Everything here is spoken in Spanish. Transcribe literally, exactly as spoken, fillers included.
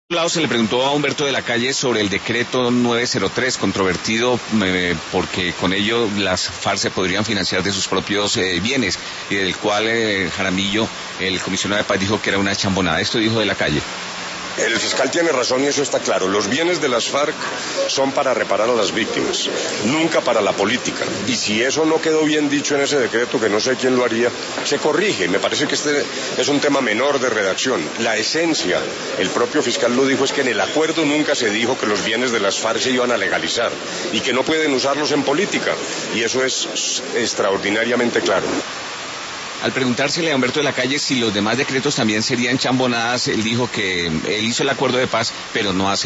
lado se le preguntó a Humberto de la Calle sobre el decreto novecientos tres, controvertido eh, porque con ello las FARC se podrían financiar de sus propios eh, bienes, y del cual eh, Jaramillo, el comisionado de paz, dijo que era una chambonada. Esto dijo de la Calle. El fiscal tiene razón y eso está claro. Los bienes de las FARC son para reparar a las víctimas, nunca para la política. Y si eso no quedó bien dicho en ese decreto, que no sé quién lo haría, se corrige. Me parece que este es un tema menor de redacción. La esencia, el propio fiscal lo dijo, es que en el acuerdo nunca se dijo que los bienes de las FARC se iban a legalizar y que no pueden usarlos en política. Y eso es extraordinariamente claro. Al preguntársele a Humberto de la Calle si los demás decretos también serían chambonadas, él dijo que él hizo el acuerdo de paz, pero no hace